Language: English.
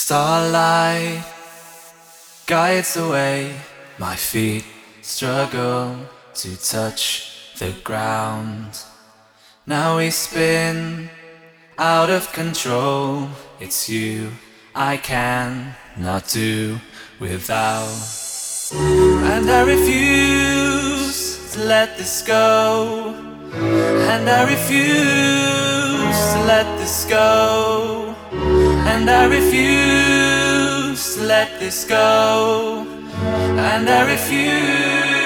Starlight guides the way, my feet struggle to touch the ground. Now we spin out of control. It's you I can not do without. And I refuse to let this go. And I refuse to let this go. And I refuse to let this go. And I refuse